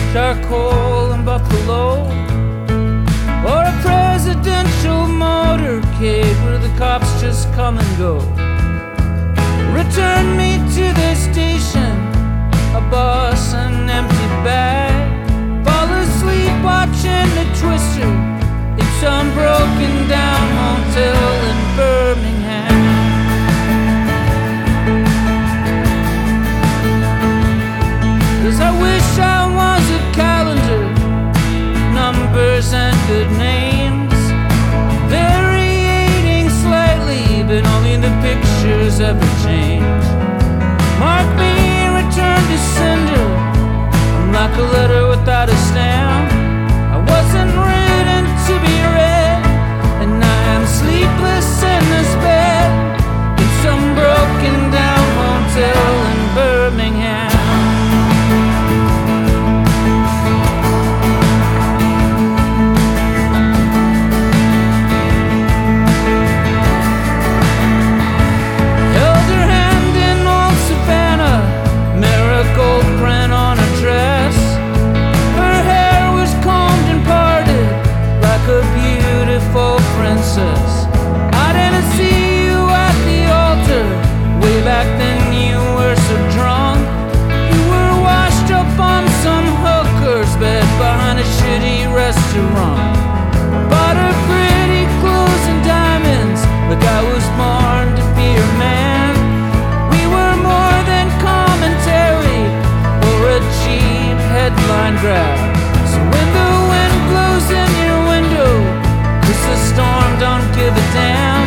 charcoal and buffalo, or a presidential motorcade where the cops just come and go. Return me to the station, a bus, an empty bag. Fall asleep watching the Twister in some broken down motel in Birmingham. 'Cause I wish I was a calendar, numbers and good names, variating slightly, but only the pictures ever change. Mark me, return to sender. I'm like a letter without a stamp. I wasn't written to be read, and I am sleepless in this bed in some broken down motel in Birmingham. I didn't see you at the altar. Way back then you were so drunk. You were washed up on some hooker's bed behind a shitty restaurant. Bought her pretty clothes and diamonds, like I was born to be her man. We were more than commentary or a cheap headline grab. So when the wind blows in your window, it's a storm, don't give a damn.